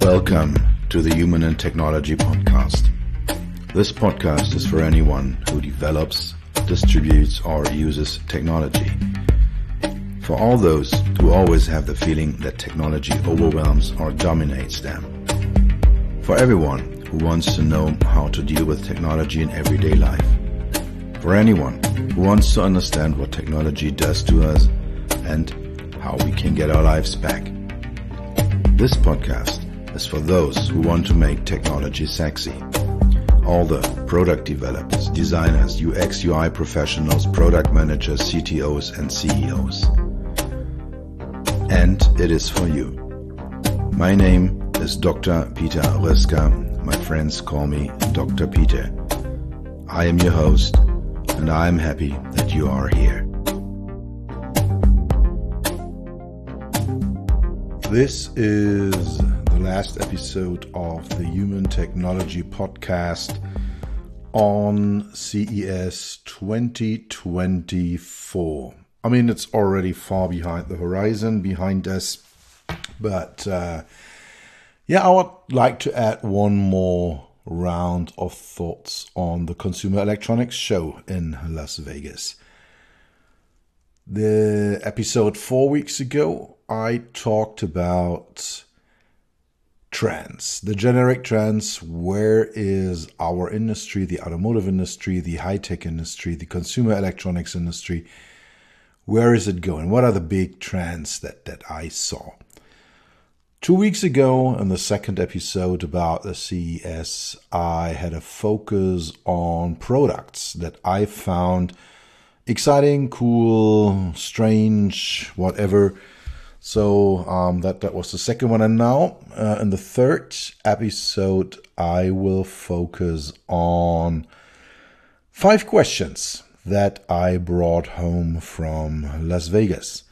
Welcome to the Human and Technology Podcast. This podcast is for anyone who develops, distributes, or uses technology. For all those who always have the feeling that technology overwhelms or dominates them. For everyone who wants to know how to deal with technology in everyday life. For anyone who wants to understand what technology does to us and how we can get our lives back. This podcast is for those who want to make technology sexy. All the product developers, designers, UX, UI professionals, product managers, CTOs, and CEOs. And it is for you. My name is Dr. Peter Röska. My friends call me Dr. Peter. I am your host, and I am happy that you are here. This is the last episode of the Human Technology Podcast on CES 2024. I mean, it's already far behind the horizon, behind us. But I would like to add one more round of thoughts on the Consumer Electronics Show in Las Vegas. The episode 4 weeks ago, I talked about trends, the generic trends. Where is our industry, the automotive industry, the high-tech industry, the consumer electronics industry? Where is it going? What are the big trends that I saw? 2 weeks ago, in the second episode about the CES, I had a focus on products that I found exciting, cool, strange, whatever. So that was the second one. And now in the third episode, I will focus on 5 questions that I brought home from Las Vegas.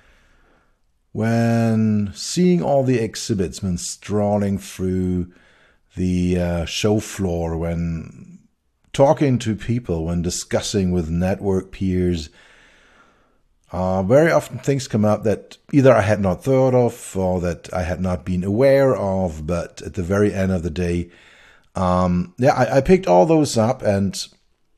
When seeing all the exhibits, when strolling through the show floor, when talking to people, when discussing with network peers, very often things come up that either I had not thought of or that I had not been aware of, but at the very end of the day, I picked all those up and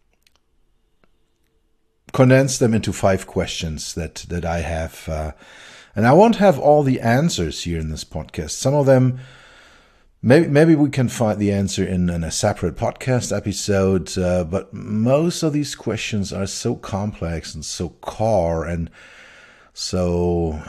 condensed them into 5 questions that I have. And I won't have all the answers here in this podcast. Some of them, maybe we can find the answer in a separate podcast episode, but most of these questions are so complex and so core and so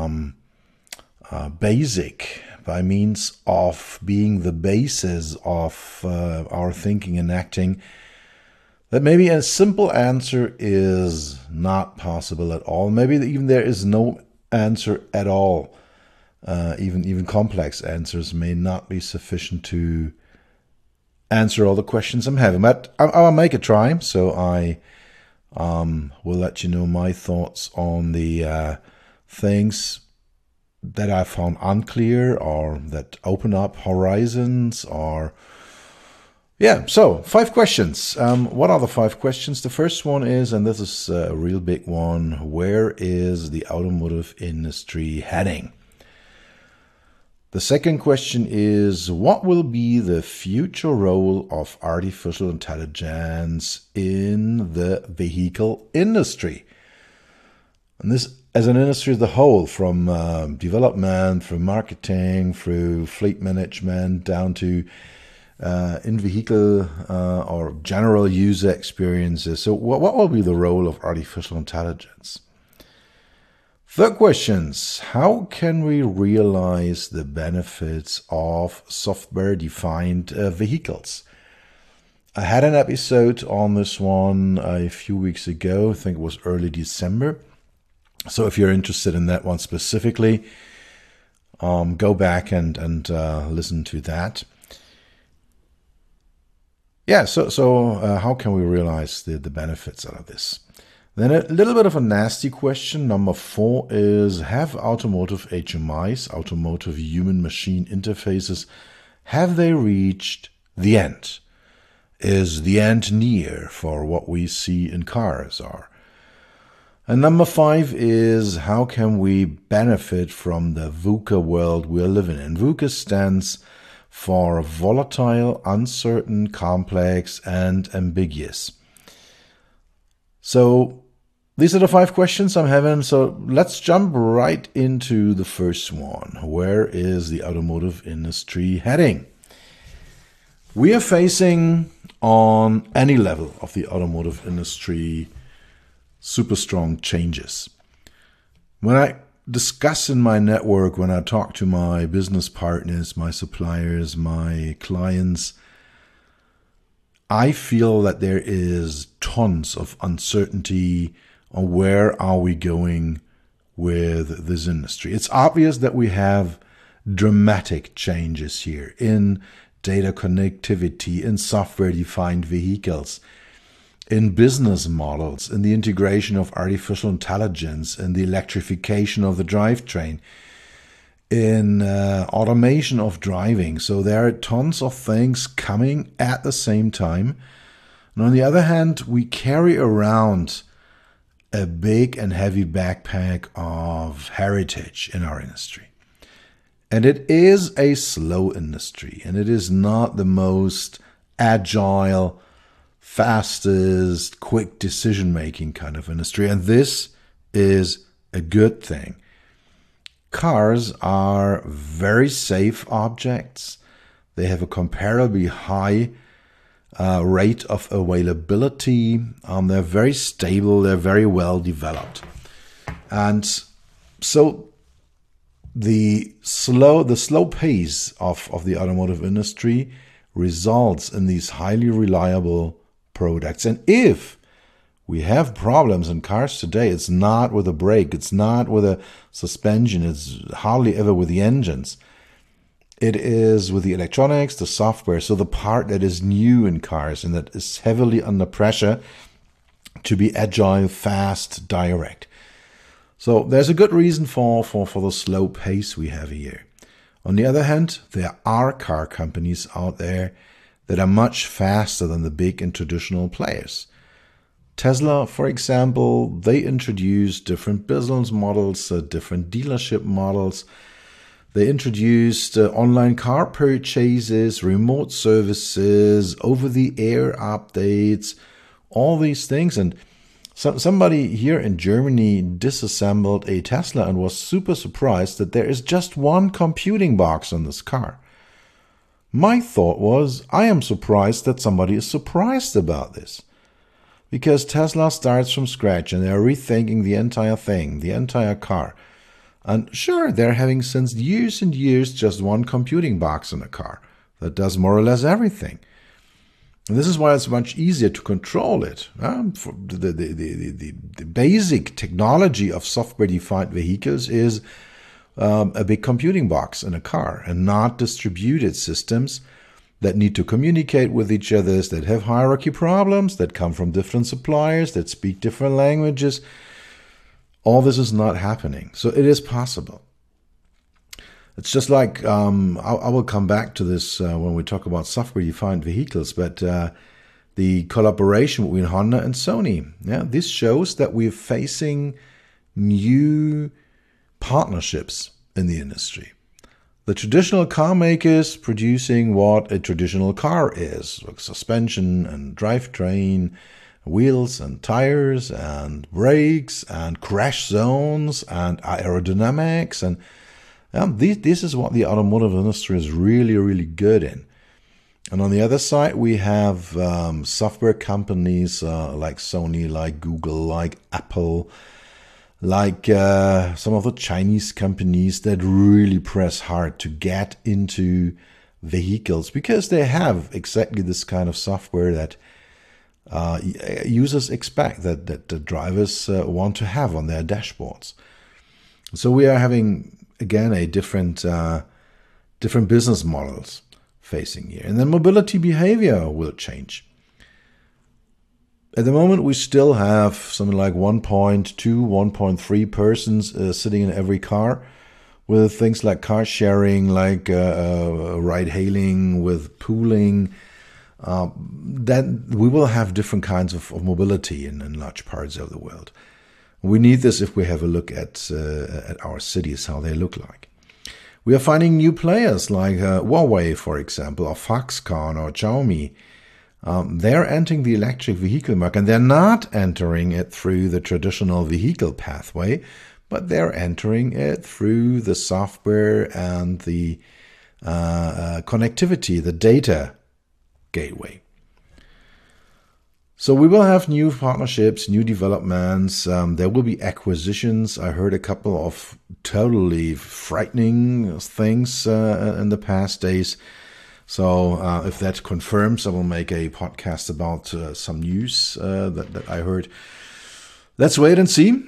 basic by means of being the basis of our thinking and acting, that maybe a simple answer is not possible at all. Maybe even there is no answer at all. Even complex answers may not be sufficient to answer all the questions I'm having. But I'll make a try. So I will let you know my thoughts on the things that I found unclear or that open up horizons or... So 5 questions. What are the 5 questions? The first one is, and this is a real big one, where is the automotive industry heading? The second question is, what will be the future role of artificial intelligence in the vehicle industry? And this as an industry as a whole, from development, through marketing, through fleet management, down to in-vehicle or general user experiences. So what will be the role of artificial intelligence? Third questions, how can we realize the benefits of software-defined vehicles? I had an episode on this one a few weeks ago. I think it was early December. So if you're interested in that one specifically, go back and listen to that. So how can we realize the benefits out of this? Then a little bit of a nasty question. Number 4 is, have automotive HMIs, automotive human-machine interfaces, have they reached the end? Is the end near for what we see in cars? Or And number 5 is, how can we benefit from the VUCA world we're living in? VUCA stands for volatile, uncertain, complex, and ambiguous. So these are the 5 questions I'm having. So let's jump right into the first one. Where is the automotive industry heading? We are facing, on any level of the automotive industry, super strong changes. When I discuss in my network, when I talk to my business partners, my suppliers, my clients, I feel that there is tons of uncertainty on where are we going with this industry. It's obvious that we have dramatic changes here in data connectivity, in software-defined vehicles, in business models, in the integration of artificial intelligence, in the electrification of the drivetrain, in automation of driving. So there are tons of things coming at the same time. And on the other hand, we carry around a big and heavy backpack of heritage in our industry. And it is a slow industry, and it is not the most agile, fastest, quick decision-making kind of industry. And this is a good thing. Cars are very safe objects. They have a comparably high rate of availability. They're very stable. They're very well developed. And so the slow pace of the automotive industry results in these highly reliable products. And if we have problems in cars today, it's not with a brake, it's not with a suspension, it's hardly ever with the engines. It is with the electronics, the software, so the part that is new in cars and that is heavily under pressure to be agile, fast, direct. So there's a good reason for the slow pace we have here. On the other hand, there are car companies out there that are much faster than the big and traditional players. Tesla, for example, they introduced different business models, different dealership models. They introduced online car purchases, remote services, over-the-air updates, all these things. And somebody here in Germany disassembled a Tesla and was super surprised that there is just one computing box in this car. My thought was, I am surprised that somebody is surprised about this. Because Tesla starts from scratch and they're rethinking the entire thing, the entire car. And sure, they're having since years and years just one computing box in a car that does more or less everything. And this is why it's much easier to control it. For the basic technology of software-defined vehicles is a big computing box in a car and not distributed systems that need to communicate with each other, that have hierarchy problems, that come from different suppliers, that speak different languages. All this is not happening. So it is possible. It's just like, I will come back to this when we talk about software-defined vehicles, but the collaboration between Honda and Sony, this shows that we're facing new partnerships in the industry. The traditional car makers producing what a traditional car is, like suspension and drivetrain, wheels and tires and brakes and crash zones and aerodynamics, and this is what the automotive industry is really, really good in. And on the other side, we have software companies like Sony, like Google, like Apple, like some of the Chinese companies that really press hard to get into vehicles because they have exactly this kind of software that users expect, that the drivers want to have on their dashboards. So we are having, again, a different business models facing here. And then mobility behavior will change. At the moment, we still have something like 1.2, 1.3 persons sitting in every car with things like car sharing, like ride hailing, with pooling. Then we will have different kinds of mobility in large parts of the world. We need this if we have a look at our cities, how they look like. We are finding new players like Huawei, for example, or Foxconn or Xiaomi. They're entering the electric vehicle market, and they're not entering it through the traditional vehicle pathway, but they're entering it through the software and the connectivity, the data gateway. So we will have new partnerships, new developments. There will be acquisitions. I heard a couple of totally frightening things in the past days. So if that confirms, I will make a podcast about some news that I heard. Let's wait and see.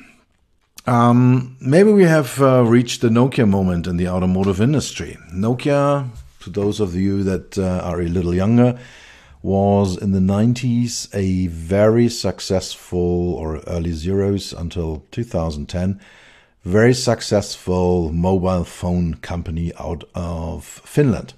Maybe we have reached the Nokia moment in the automotive industry. Nokia, to those of you that are a little younger, was in the 90s a very successful, or early zeros until 2010, very successful mobile phone company out of Finland.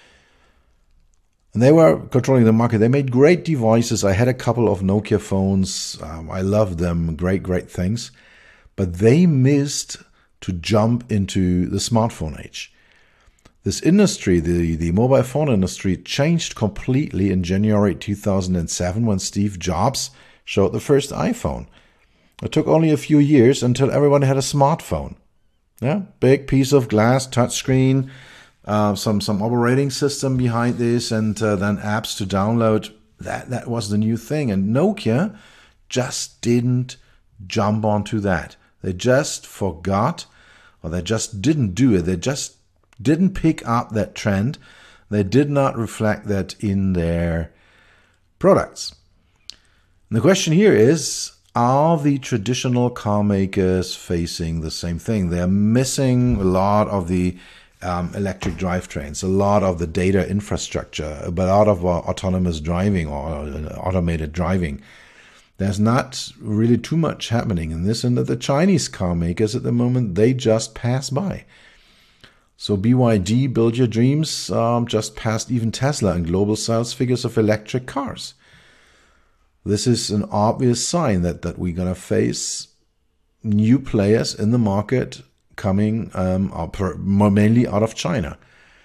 And they were controlling the market. They made great devices. I had a couple of Nokia phones. I loved them. Great things. But they missed to jump into the smartphone age. This industry, the mobile phone industry, changed completely in January 2007 when Steve Jobs showed the first iPhone. It took only a few years until everyone had a smartphone. Yeah, big piece of glass, touchscreen, some operating system behind this, and then apps to download. That was the new thing. And Nokia just didn't jump onto that. They just forgot, or they just didn't do it. They just didn't pick up that trend. They did not reflect that in their products. And the question here is, are the traditional car makers facing the same thing? They're missing a lot of the electric drivetrains, a lot of the data infrastructure, a lot of autonomous driving or automated driving. There's not really too much happening in this, and the Chinese car makers at the moment, they just pass by. So BYD, Build Your Dreams, just passed even Tesla in global sales figures of electric cars. This is an obvious sign that we're going to face new players in the market coming mainly out of China.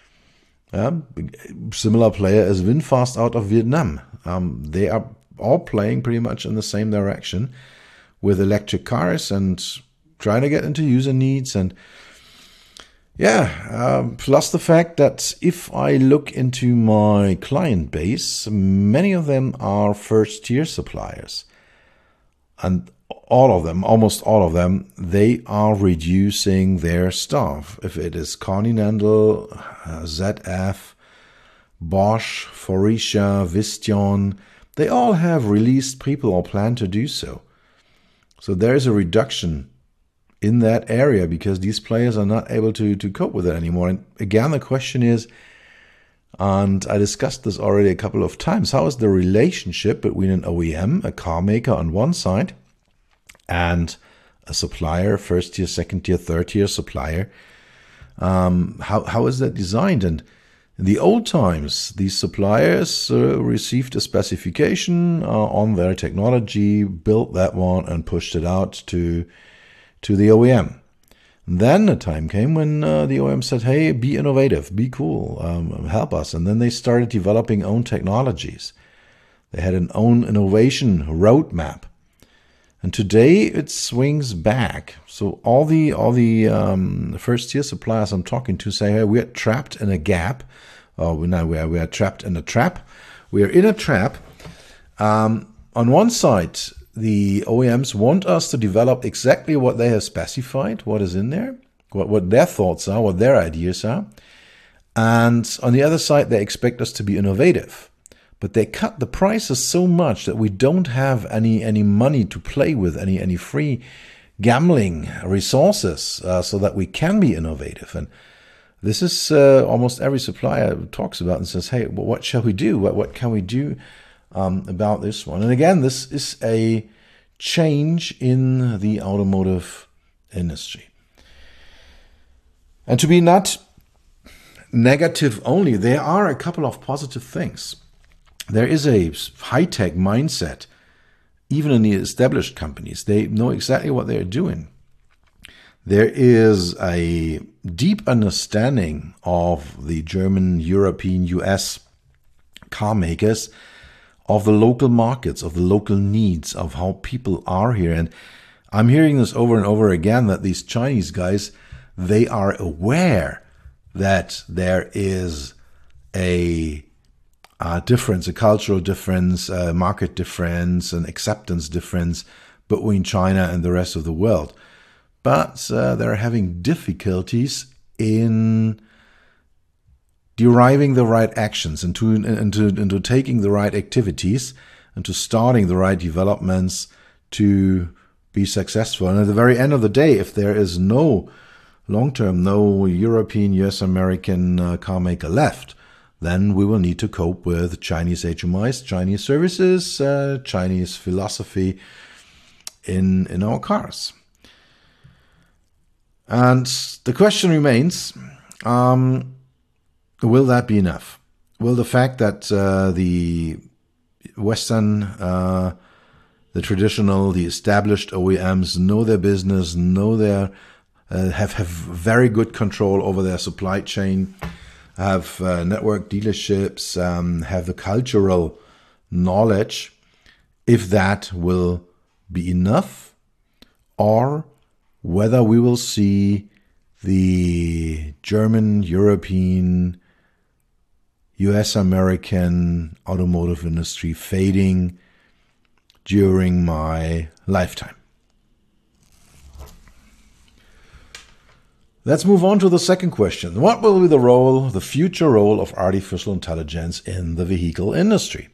Similar player as VinFast out of Vietnam. They are all playing pretty much in the same direction with electric cars and trying to get into user needs. And plus the fact that if I look into my client base, many of them are first-tier suppliers. And almost all of them, they are reducing their staff. If it is Continental, ZF, Bosch, Faurecia, Visteon, they all have released people or plan to do so. So there is a reduction in that area because these players are not able to cope with it anymore. And again, the question is, and I discussed this already a couple of times, how is the relationship between an OEM, a car maker on one side, and a supplier, first tier, second tier, third tier supplier? How is that designed? And in the old times, these suppliers received a specification on their technology, built that one, and pushed it out to the OEM. And then the time came when the OEM said, hey, be innovative, be cool, help us. And then they started developing own technologies. They had an own innovation roadmap. And today it swings back. So all the first-tier suppliers I'm talking to say, hey, we're trapped in a gap. We are trapped in a trap. We are in a trap. On one side, the OEMs want us to develop exactly what they have specified, what is in there, what their thoughts are, what their ideas are. And on the other side, they expect us to be innovative. But they cut the prices so much that we don't have any money to play with, any free gambling resources so that we can be innovative. And this is almost every supplier talks about and says, hey, well, what shall we do? What can we do about this one? And again, this is a change in the automotive industry. And to be not negative only, there are a couple of positive things. There is a high-tech mindset even in the established companies, they know exactly what they're doing. There is a deep understanding of the German, European, US car makers, of the local markets, of the local needs, of how people are here. And I'm hearing this over and over again, that these Chinese guys, they are aware that there is a difference, a cultural difference, a market difference, an acceptance difference between China and the rest of the world. But they're having difficulties in deriving the right actions, into taking the right activities, into starting the right developments to be successful. And at the very end of the day, if there is no long-term, no European, US, American car maker left, then we will need to cope with Chinese HMIs, Chinese services, Chinese philosophy in our cars. And the question remains, will that be enough? Will the fact that the Western, the traditional, the established OEMs know their business, know their, have very good control over their supply chain, have network dealerships, have the cultural knowledge, if that will be enough, or whether we will see the German, European, US American automotive industry fading during my lifetime. Let's move on to the second question. What will be the future role of artificial intelligence in the vehicle industry?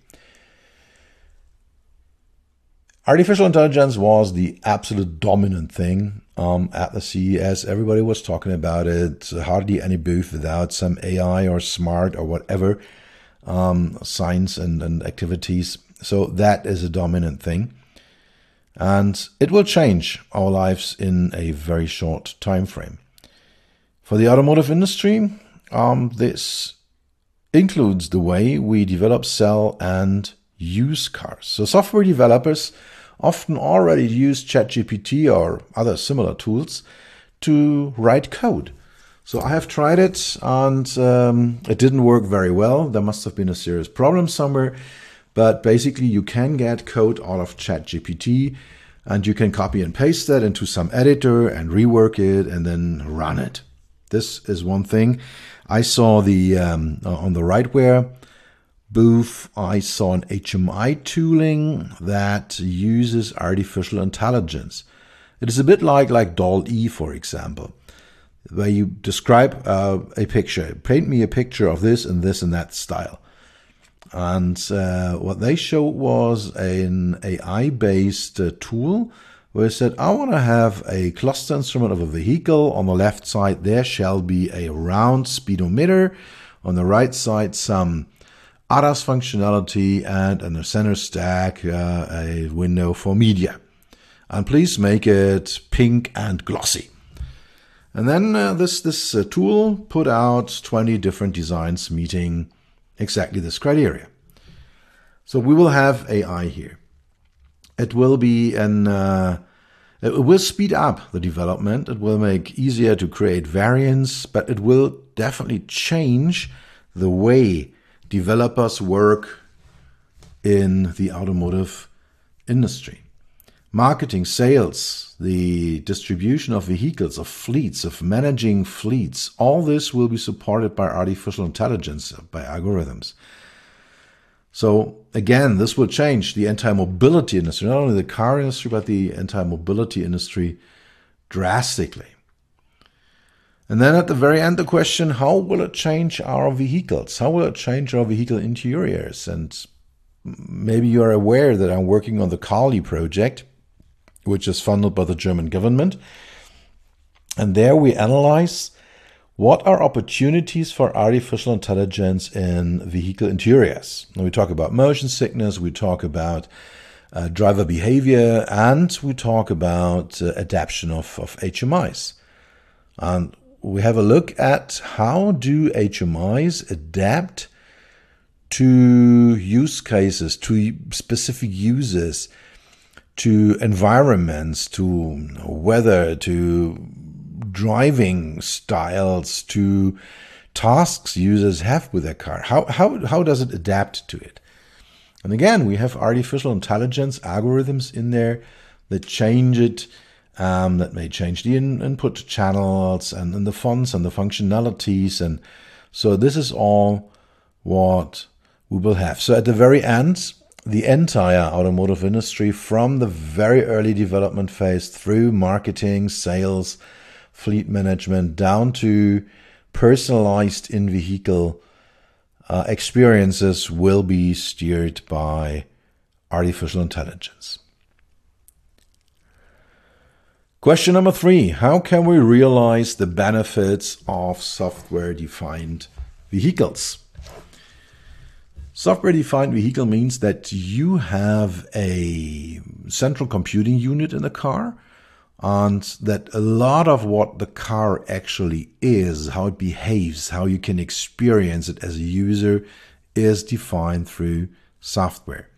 Artificial intelligence was the absolute dominant thing at the CES. Everybody was talking about it. Hardly any booth without some AI or smart or whatever science and activities. So that is a dominant thing. And it will change our lives in a very short time frame. For the automotive industry, this includes the way we develop, sell, and use cars. So software developers often already use ChatGPT or other similar tools to write code. So I have tried it, and it didn't work very well. There must have been a serious problem somewhere. But basically, you can get code out of ChatGPT, and you can copy and paste that into some editor and rework it and then run it. This is one thing. I saw the on the Rightware booth, I saw an HMI tooling that uses artificial intelligence. It is a bit like DALL-E, for example, where you describe a picture. Paint me a picture of this and that style. And what they showed was an AI-based tool where it said, I want to have a cluster instrument of a vehicle. On the left side, there shall be a round speedometer. On the right side, some ADAS functionality, and in the center stack, a window for media. And please make it pink and glossy. And then this tool put out 20 different designs meeting exactly this criteria. So we will have AI here. It will be it will speed up the development. It will make easier to create variants, but it will definitely change the way developers work in the automotive industry. Marketing, sales, the distribution of vehicles, of fleets, of managing fleets, all this will be supported by artificial intelligence, by algorithms. So again, this will change the entire mobility industry, not only the car industry, but the entire mobility industry drastically. And then at the very end, the question, how will it change our vehicles? How will it change our vehicle interiors? And maybe you're aware that I'm working on the Kali project, which is funded by the German government. And there we analyze what are opportunities for artificial intelligence in vehicle interiors. And we talk about motion sickness, we talk about driver behavior, and we talk about adaptation of HMIs. And we have a look at how do HMIs adapt to use cases, to specific uses. to environments, to weather, to driving styles, to tasks users have with their car. How does it adapt to it? And again, we have artificial intelligence algorithms in there that change it, that may change the input channels and the fonts and the functionalities. And so this is all what we will have. So at the very end, the entire automotive industry, from the very early development phase through marketing, sales, fleet management, down to personalized in-vehicle experiences, will be steered by artificial intelligence. Question number 3. How can we realize the benefits of software-defined vehicles? Software-defined vehicle means that you have a central computing unit in the car, and that a lot of what the car actually is, how it behaves, how you can experience it as a user, is defined through software.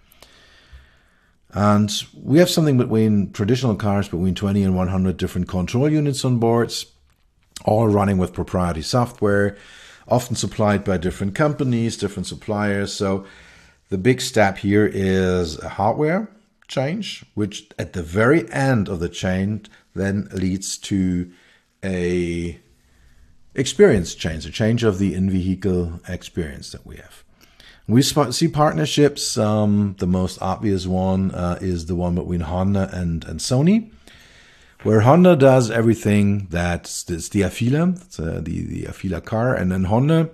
And we have something between traditional cars, between 20 and 100 different control units on boards, all running with proprietary software, often supplied by different companies, different suppliers. So the big step here is a hardware change, which at the very end of the chain then leads to a experience change, a change of the in-vehicle experience that we have. We see partnerships. The most obvious one is the one between Honda and Sony, where Honda does everything that's the Afeela, the Afeela car, and then Honda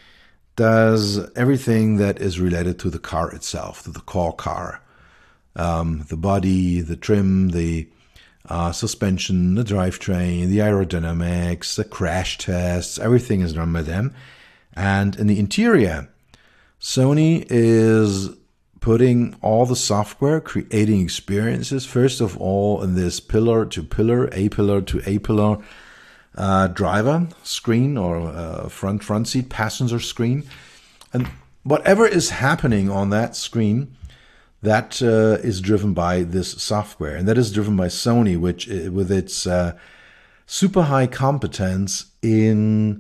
does everything that is related to the car itself, to the core car. The body, the trim, the suspension, the drivetrain, the aerodynamics, the crash tests, everything is done by them. And in the interior, Sony is putting all the software, creating experiences, first of all, in this pillar to pillar, A-pillar to A-pillar driver screen, or front seat passenger screen. And whatever is happening on that screen, that is driven by this software. And that is driven by Sony, which with its super high competence in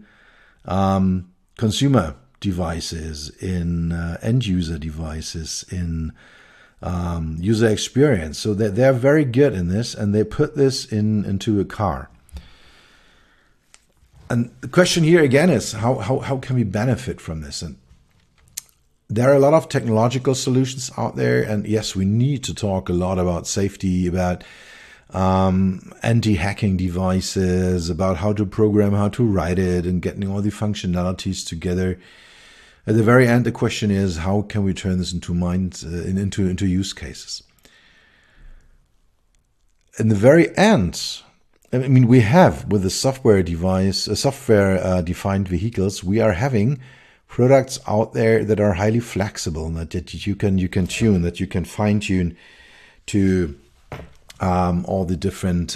consumer devices, in end-user devices, in user experience. So they're very good in this, and they put this into a car. And the question here again is, how can we benefit from this? And there are a lot of technological solutions out there, and yes, we need to talk a lot about safety, about anti-hacking devices, about how to program, how to write it, and getting all the functionalities together. At the very end, the question is, how can we turn this into into use cases? In the very end, I mean, we have with the software-defined vehicles, we are having products out there that are highly flexible, that you can tune, that you can fine tune to all the different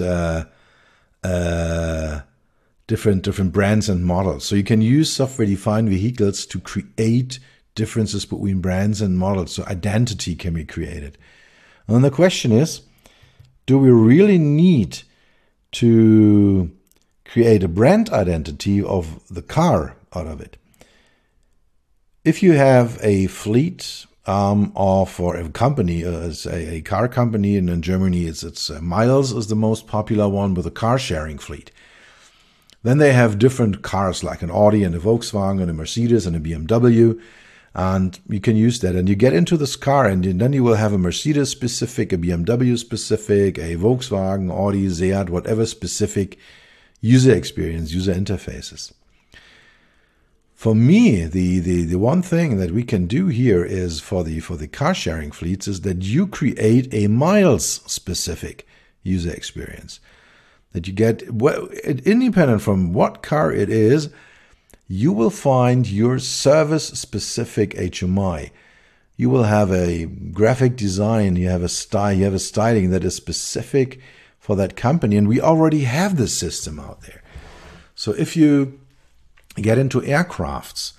brands and models. So you can use software-defined vehicles to create differences between brands and models. So identity can be created. And then the question is, do we really need to create a brand identity of the car out of it? If you have a fleet or a company, as a car company, and in Germany it's Miles is the most popular one with a car sharing fleet. Then they have different cars like an Audi and a Volkswagen and a Mercedes and a BMW, and you can use that. And you get into this car, and then you will have a Mercedes specific, a BMW specific, a Volkswagen, Audi, Seat, whatever specific user experience, user interfaces. For me, the one thing that we can do here is for the car sharing fleets is that you create a Miles specific user experience. That you get, independent from what car it is, you will find your service-specific HMI. You will have a graphic design, you have a style, you have a styling that is specific for that company, and we already have this system out there. So if you get into aircrafts,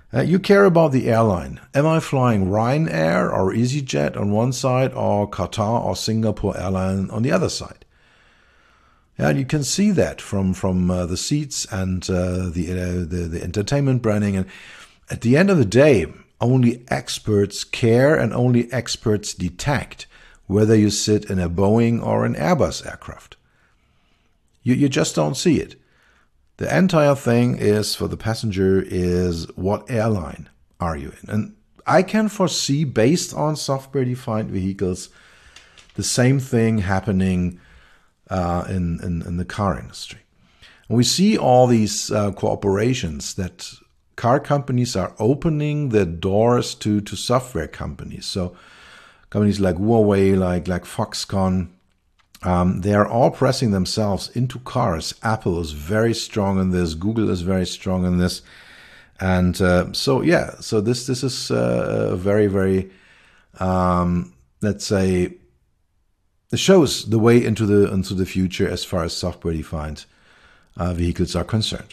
You care about the airline. Am I flying Ryanair or EasyJet on one side, or Qatar or Singapore Airline on the other side? Yeah, and you can see that from the seats and the entertainment branding. And at the end of the day, only experts care and only experts detect whether you sit in a Boeing or an Airbus aircraft. You just don't see it. The entire thing is, for the passenger, is what airline are you in? And I can foresee, based on software-defined vehicles, the same thing happening in the car industry. And we see all these cooperations that car companies are opening their doors to software companies. So companies like Huawei, like Foxconn, they are all pressing themselves into cars. Apple is very strong in this. Google is very strong in this. And so this is a very, very, let's say, it shows the way into the future as far as software-defined vehicles are concerned.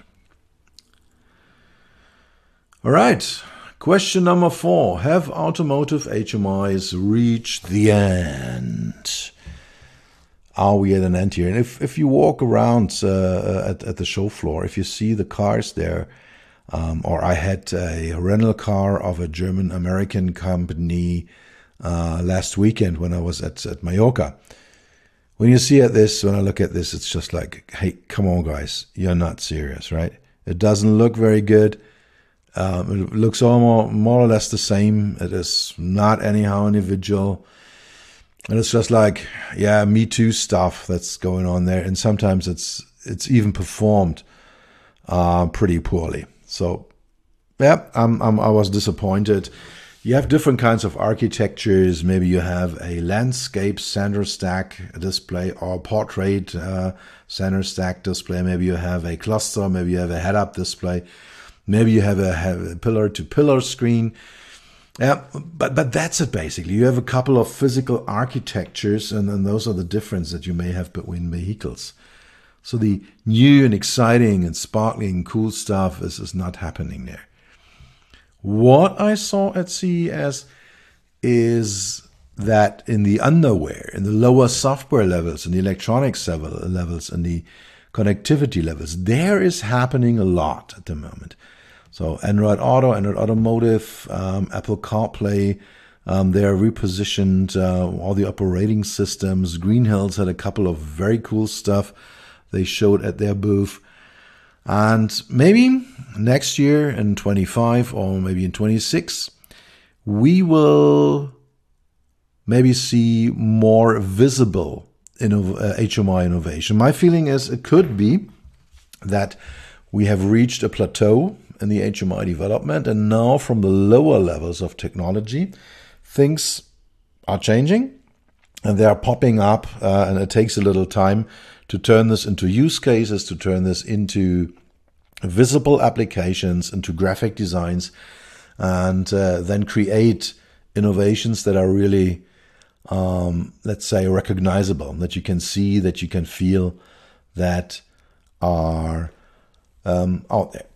All right. Question number 4. Have automotive HMIs reached the end? Are we at an end here? And if you walk around at the show floor, if you see the cars there, or I had a rental car of a German-American company last weekend when I was at Mallorca. When you see when I look at this, it's just like, hey, come on, guys, you're not serious, right? It doesn't look very good. It looks more or less the same. It is not anyhow individual. And it's just like, yeah, Me Too stuff that's going on there. And sometimes it's even performed pretty poorly. So, yeah, I was disappointed. You have different kinds of architectures. Maybe you have a landscape center stack display or portrait center stack display. Maybe you have a cluster. Maybe you have a head-up display. Maybe you have a pillar-to-pillar screen. Yeah, but that's it basically. You have a couple of physical architectures, and then those are the difference that you may have between vehicles. So the new and exciting and sparkling cool stuff is not happening there. What I saw at CES is that in the underwear, in the lower software levels, in the electronics levels, in the connectivity levels, there is happening a lot at the moment. So Android Auto, Android Automotive, Apple CarPlay, they are repositioned, all the operating systems. Green Hills had a couple of very cool stuff they showed at their booth. And maybe next year in 25 or maybe in 26, we will maybe see more visible HMI innovation. My feeling is it could be that we have reached a plateau in the HMI development, and now from the lower levels of technology, things are changing and they are popping up, and it takes a little time to turn this into use cases, to turn this into visible applications, into graphic designs, and then create innovations that are really, let's say, recognizable, that you can see, that you can feel, that are out there.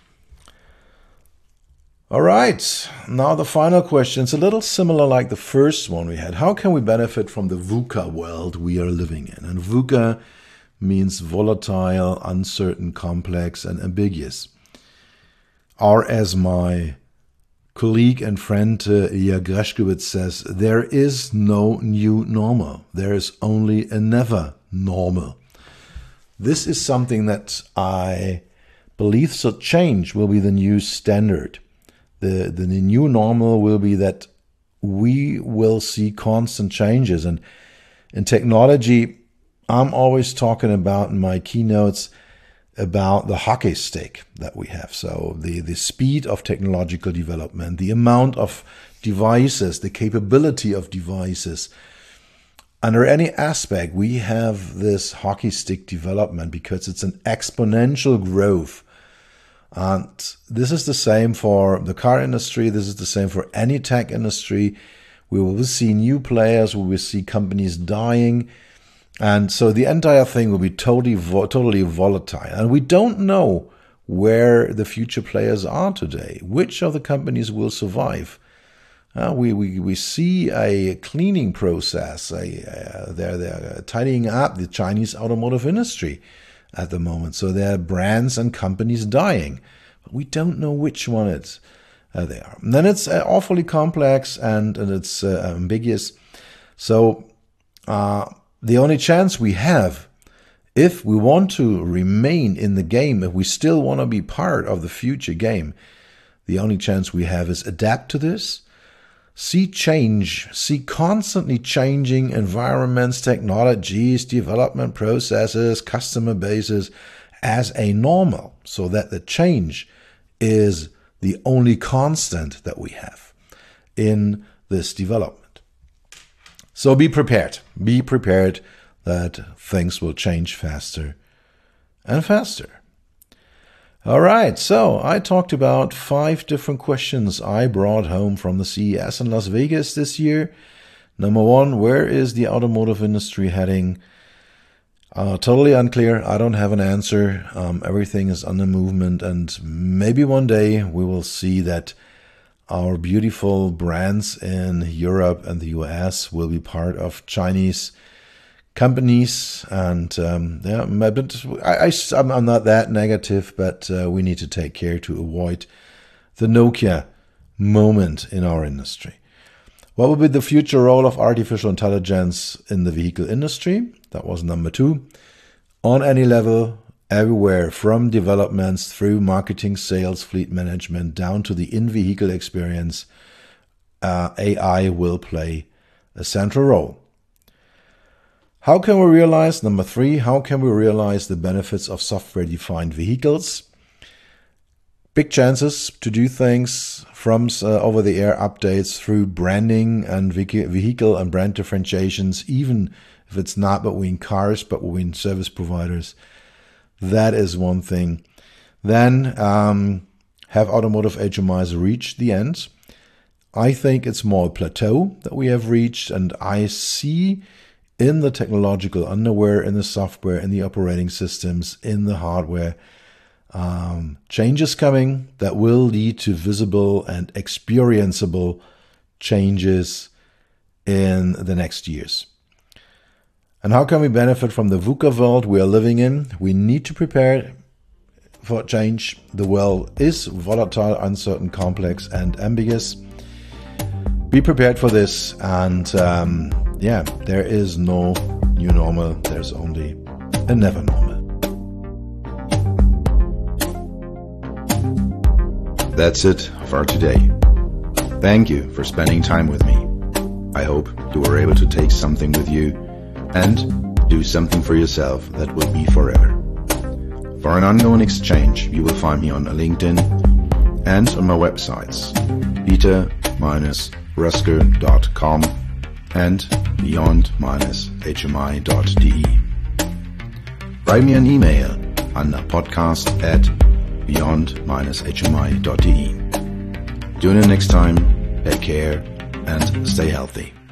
All right, now the final question. It's a little similar like the first one we had. How can we benefit from the VUCA world we are living in? And VUCA means volatile, uncertain, complex, and ambiguous. Or as my colleague and friend Ilya Grashkowitz says, there is no new normal. There is only a never normal. This is something that I believe so change will be the new standard. The new normal will be that we will see constant changes. And in technology, I'm always talking about in my keynotes about the hockey stick that we have. So the speed of technological development, the amount of devices, the capability of devices. Under any aspect, we have this hockey stick development because it's an exponential growth. And this is the same for the car industry. This is the same for any tech industry. We will see new players. We will see companies dying. And so the entire thing will be totally volatile. And we don't know where the future players are today. Which of the companies will survive? We see a cleaning process. They're tidying up the Chinese automotive industry at the moment. So there are brands and companies dying. But we don't know which one they are. And then it's awfully complex and it's ambiguous. So the only chance we have, if we want to remain in the game, if we still want to be part of the future game, the only chance we have is adapt to this. See change, see constantly changing environments, technologies, development processes, customer bases as a normal, so that the change is the only constant that we have in this development. So be prepared. Be prepared that things will change faster and faster. All right, so I talked about 5 different questions I brought home from the CES in Las Vegas this year. Number 1, where is the automotive industry heading? Totally unclear. I don't have an answer. Everything is under movement, and maybe one day we will see that our beautiful brands in Europe and the US will be part of Chinese companies, and I'm not that negative, but we need to take care to avoid the Nokia moment in our industry. What will be the future role of artificial intelligence in the vehicle industry? That was number 2. On any level, everywhere, from developments through marketing, sales, fleet management, down to the in-vehicle experience, AI will play a central role. How can we realize, number 3, how can we realize the benefits of software-defined vehicles? Big chances to do things from over-the-air updates through branding and vehicle and brand differentiations, even if it's not between cars, but between service providers. That is one thing. Then have automotive HMIs reached the end? I think it's more a plateau that we have reached, and I see in the technological underwear, in the software, in the operating systems, in the hardware, changes coming that will lead to visible and experienceable changes in the next years. And how can we benefit from the VUCA world we are living in? We need to prepare for change. The world is volatile, uncertain, complex, and ambiguous. Be prepared for this, and there is no new normal. There's only a never normal. That's it for today. Thank you for spending time with me. I hope you were able to take something with you and do something for yourself that will be forever. For an ongoing exchange, you will find me on LinkedIn and on my websites, peter-rusker.com and beyond-hmi.de. Write me an email on podcast@beyond-hmi.de. Tune in next time, take care, and stay healthy.